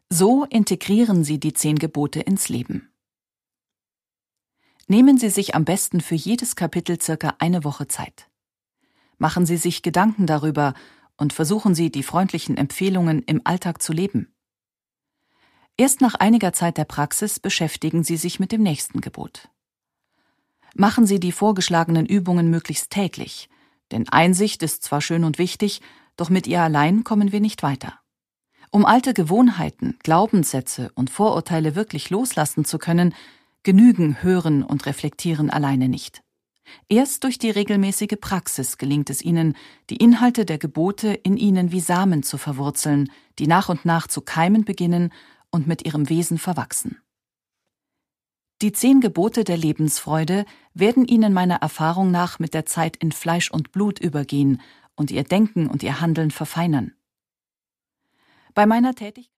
So integrieren Sie die 10 Gebote ins Leben. Nehmen Sie sich am besten für jedes Kapitel circa eine Woche Zeit. Machen Sie sich Gedanken darüber und versuchen Sie, die freundlichen Empfehlungen im Alltag zu leben. Erst nach einiger Zeit der Praxis beschäftigen Sie sich mit dem nächsten Gebot. Machen Sie die vorgeschlagenen Übungen möglichst täglich, denn Einsicht ist zwar schön und wichtig, doch mit ihr allein kommen wir nicht weiter. Um alte Gewohnheiten, Glaubenssätze und Vorurteile wirklich loslassen zu können, genügen Hören und Reflektieren alleine nicht. Erst durch die regelmäßige Praxis gelingt es Ihnen, die Inhalte der Gebote in Ihnen wie Samen zu verwurzeln, die nach und nach zu keimen beginnen und mit ihrem Wesen verwachsen. Die 10 Gebote der Lebensfreude werden Ihnen meiner Erfahrung nach mit der Zeit in Fleisch und Blut übergehen und Ihr Denken und Ihr Handeln verfeinern. Bei meiner Tätigkeit